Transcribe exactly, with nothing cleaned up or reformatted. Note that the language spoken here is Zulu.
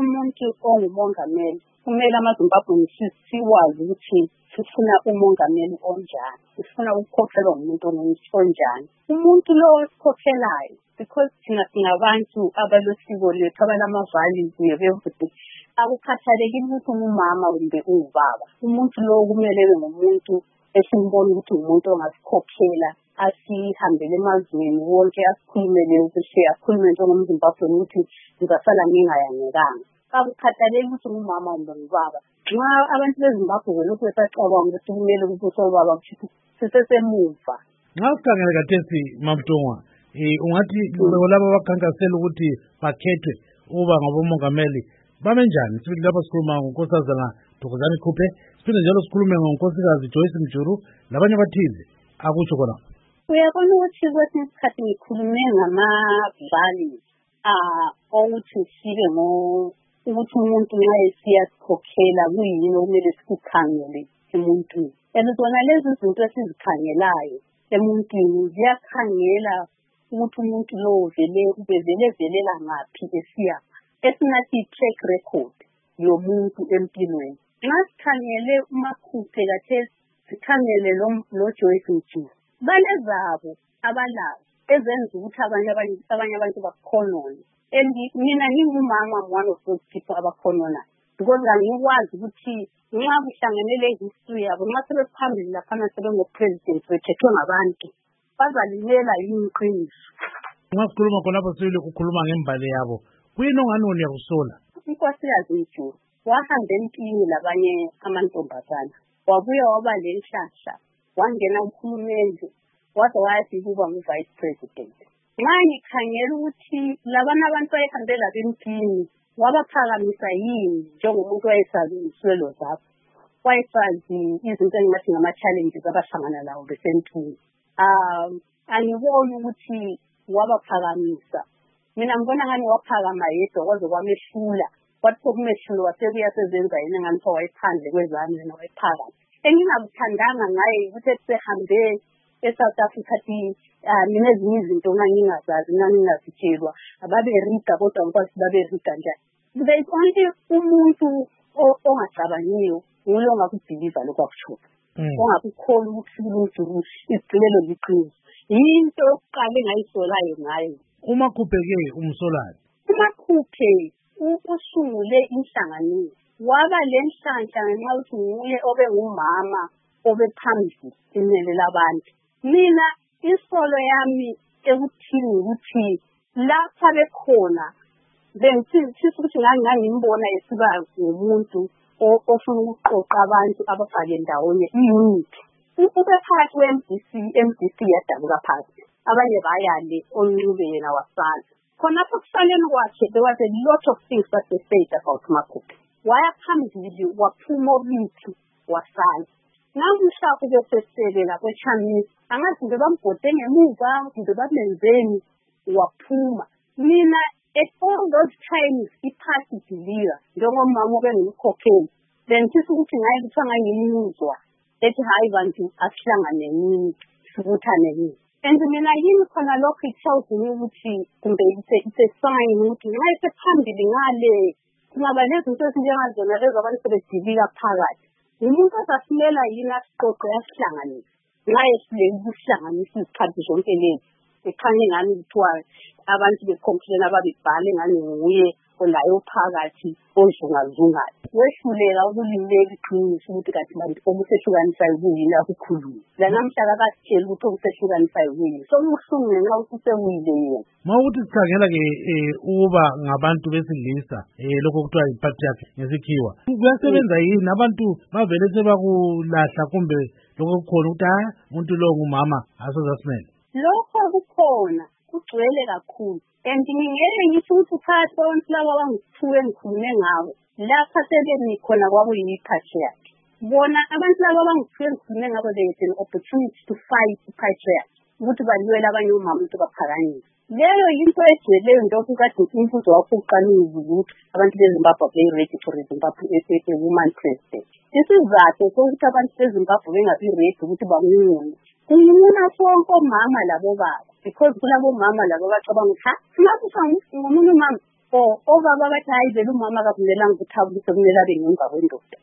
umuntu ongumongameli kumele amaZimbabwe siwazi ukuthi sifuna umongameli onjani, sifuna ukukhokhelwa umuntu onjani. Umuntu lo osikhokhelayo, because thina singabantu abalosiko lethu abalamavalues nebevuthi, akukhathalekile ukuthi umama kumbe ubaba. Umuntu lo kumele abe ngumuntu esimbona ukuthi umuntu ongasikhokhela, asihambele emazweni wonke, asikhulumele ukuthi akhulume njengomZimbabwe ukuthi ngizasala ngingayangekanga. Akukhathalekile ukuthi umama kumbe ubaba. Nxa abantu beZimbabwe lokhu besacabanga ukuthi kumele ukuthi ubaba sisesemuva. Nxa sikhangele kathesi Mamtongwa, eh ungathi labo bakhankasela ukuthi bakhethwe uba ngabomongameli bamenjani? Sibili lapho sikhuluma ngonkosazana Thokozani Khuphe, siphinde njalo sikhulume ngonkosikazi Joyce Mjuru labanye abathize. Akutsho khona. Uyabona ukuthi kwesinye isikhathi ngikhulume ngama-values ah ukuthi sibe ngo ukuthi umuntu nxa esiyasikhokhela kuyini okumele sikukhangele emuntwini. And zona lezi zinto esizikhangelayo emuntwini ziyakhangela ukuthi umuntu lo vele ubevele velela ngaphi esiya. Esingathi track record yomuntu empilweni. Nxa sikhangele uMakhuphe kathesi sikhangele lo Joyce Mjuru. Balezabo abalazo ezenza ukuthi abanye abanye abantu bakhonone. And mina ngingumama one of those people abakhonona, because ngikwazi ukuthi nxa kuhlanganele history yabo nxa sebephambili laphana sebengo-president bethethwe ngabantu bazalimela yini iqiniso. Nxa sikhuluma khonapho sibili kukhuluma ngembali yabo, kuyini ongani wona yakusola? Inkosikazi Mjuru wahamba empini labanye amantombazana, wabuya waba lenhlahla, wangena uhulumende, waze wayafika ukuba ngu-vice president. Nxa ngikhangela ukuthi labana abantu bayihambela bempini wabaphakamisa yini njengomuntu wayesazi iziswelo zabo, wayesazi izinto engingathi ngama-challenges abahlangana lawo besempini. Um, angiboni ukuthi wabaphakamisa. Mina ngibona ngani waphakama yedwa kwaze kwamehlula, kwathi sokumehlula wasebuya sezenza yini ngani kho wayephandle kwezami yena wayephakama. Engingakuthandanga ngaye ukuthi sehambe eSouth Africa thi mina ezinye izinto ngingazazi ngingazitshelwa ababerida kodwa ngikwazi baberida njani. There is only umuntu ongacabangiyo ngulo ongakubhiliva lokho akutsho, ongakukholwa ukuthi uMjuru isigcilelo liqiniso. Yinto yokuqala engayisolayo ngayo. uMakhuphe-ke umsolani? uMakhuphe usungule inhlanganiso, waba lenhlanhla ngenxa yokuthi nguye obe ngumama obephambili inene labantu. Mina isolo yami ekuthini ukuthi lapha bekhona bengithi ukuthi ngangimbona esiba ngumuntu ofuna ukuqoqa abantu abafake ndawonye i-unity. Ube phakathi kwe-M D C, M D C yadabuka phakathi, abanye bayale oNcube yena wasala. Khonapho kusaleni kwakhe there was a lot of things that they said about Makhuphe. Waya phambili waphuma obithi wasala. Namuhla kube seselela kweChamisa, angazi nje bambhode ngemuva nje babenzeni waphuma. Mina at all those times iphathi diliya njengomama obengumkhokheli bengithi ukuthi ngaye kuthanga ngiyimuzwa ethi hayi bantu asihlangane nini sibuthane nini. And mina yini khona lokho it tells me ukuthi kumbe it's a sign ukuthi ngaye sephambili ngale kungaba lezinto ezinjengazona lezo abantu sebedilika phakathi. Umuntu osasilela yini asiqoqe yasihlanganisa ngaye sileli ukuhlanganisa izikhathi zonke lezi. Ekhanye ngani kuthiwa abantu bekhompilena babibhale ngani nguye olayo phakathi ozungazungayo. Wehlulela ukulimela iqiniso ukuthi kathi bantu okusehlukanisa yini akukhuluma. La namhla akasitshela ukuthi okusehlukanisa yini. Sokubuhlungu ngenxa ukuthi sewuyile yena. Mawukuthi sikhangela-ke ukuba ngabantu besilisa eh lokho kuthiwa yi-patriarchy ngesikhiwa, kuyasebenza yini? Abantu bavele sebakulahla kumbe lokho kukhona ukuthi ha umuntu lo ngumama asozasimele? Lokho kukhona kugcwele kakhulu. And ngingeke ngisho ukuthi phakathi kwabantu laba abangithuke ngikhulume ngabo lapha sebemi khona kwakuyi-patriarchy. Bona abantu laba abangithuke ngikhulume ngabo they had an opportunity to fight i-patriarchy ukuthi balwela abanye omama ukuthi baphakamisa. Leyo yinto egcweleyo nto kukade umbuzo wakho uqanile ukuthi abantu beZimbabwe be-ready for Zimbabwe a woman president. Isizathu sokuthi abantu beZimbabwe bengabi ready ukuthi bangumuntu kunguna sonke omama labo baba, because kulabo mama labo bacabanga ukuthi ha singathi ngomunye umama or obaba bathi hayi vele umama akavumelanga ukuthi abulise kumele abe ngemva kwendoda